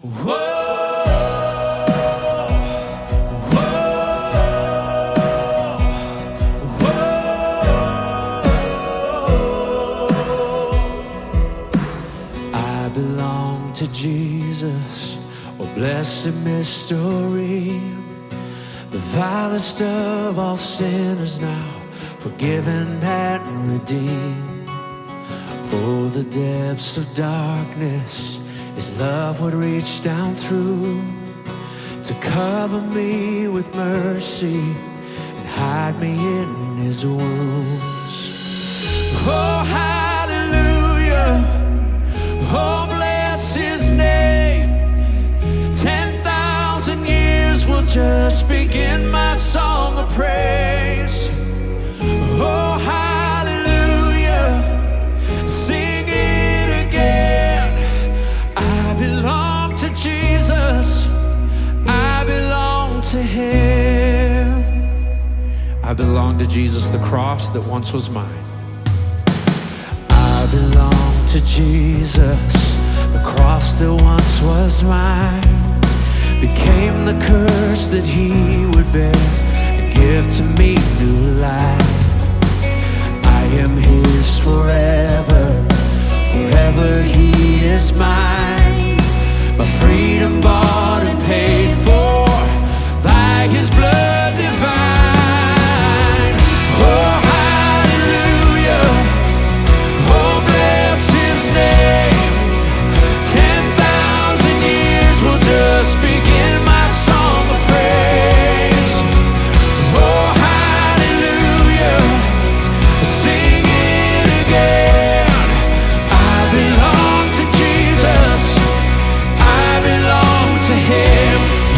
Whoa, whoa, whoa. I belong to Jesus, oh blessed mystery. The vilest of all sinners now forgiven and redeemed. Oh, the depths of darkness His love would reach down through to cover me with mercy and hide me in His wounds. Oh, hallelujah. Oh, bless His name. 10,000 years will just begin my song of praise. Oh, hallelujah. Sing it again. I belong to Jesus. I belong to Him. I belong to Jesus, the cross that once was mine. I belong to Jesus, the cross that once was mine. Became the curse that He would bear and give to me new life. I am His forever, forever He is mine. My freedom bought and paid for by His blood divine. Oh, hallelujah. Oh, bless His name. 10,000 years will just begin my song of praise. Oh, hallelujah. Sing it again. I belong to Jesus. I belong to Him.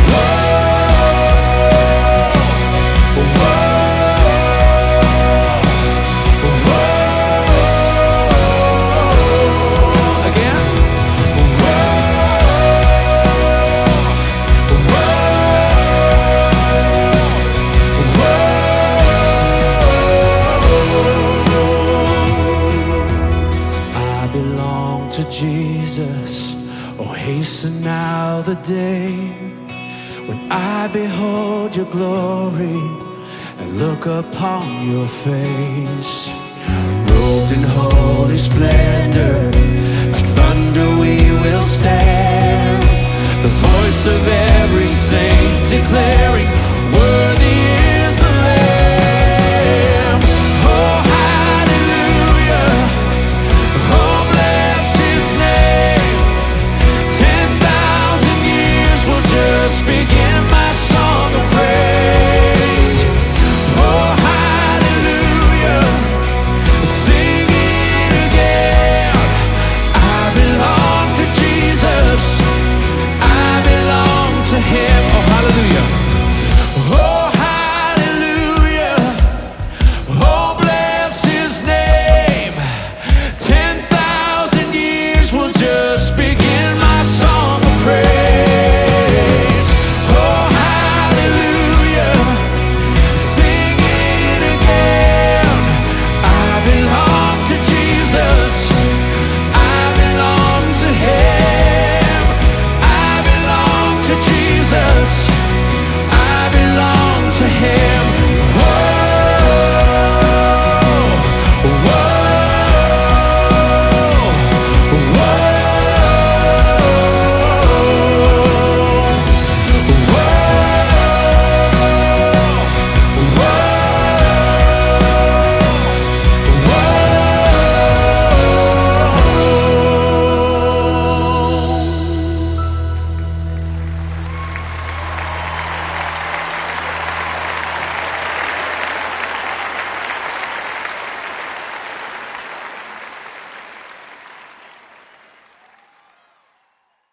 Whoa, whoa, whoa. Again. I belong to Jesus. Oh, hasten now the day when I behold your glory and look upon your face. Robed in holy splendor, like thunder we will stand.